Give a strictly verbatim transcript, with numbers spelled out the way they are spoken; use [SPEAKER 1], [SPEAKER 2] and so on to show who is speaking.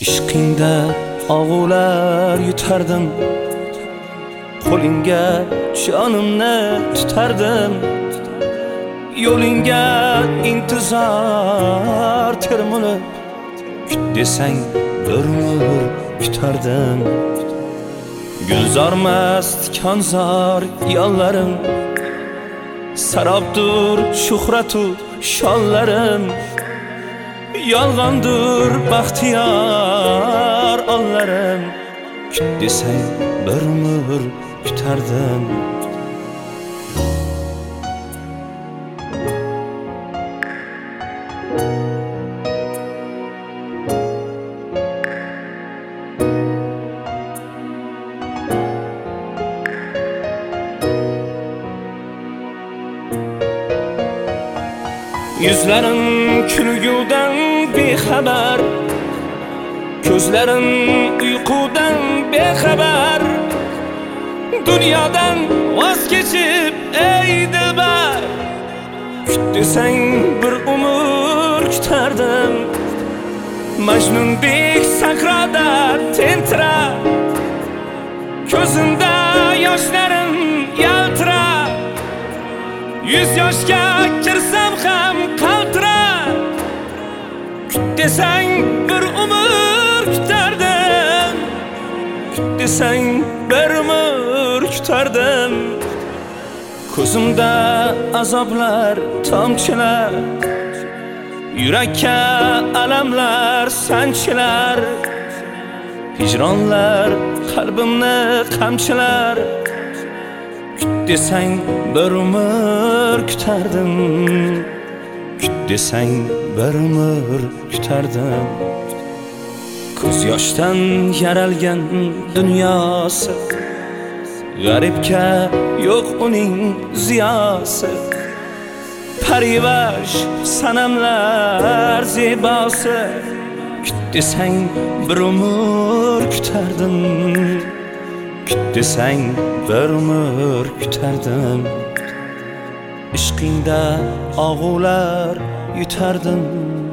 [SPEAKER 1] ishqingda og'ular yutardim, qo'lingga jonimni tutardim, yo'lingga intizor termulib, kut desang bir umr kutardim. Gulzormas tikonzor yollarim, sarobdur shuhratu shollarim, yolg'ondur baxtiyor onlarim, kut desang bir umr kutardim. Yüzlerin külgüden bexabar, ko'zlarin uyqudan bexabar, dunyodan voz kechib ey dilbar, kut desang bir umr kutardim. Majnundek sahroda tentirab, ko'zimda yoshlarim yaltirab, yuz yoshga kirsam ham qaltirab, kut desang bir umr kutardim, kut desang bir umr kutardim. Ko'zimda azoblar tomchilar, yurakka alamlar sanchilar, hijronlar qalbimni qamchilar, kut desang bir umr kutardim, kut desang bir umr kutardim. Ko'z yoshdan yaralgan dunyosi, g'aribga yo'q uning ziyosi, parivash sanamlar zebosi, kut desang bir umr kutardim, kut desang bir umr kutardim. Ishqingda og'ular yutardim,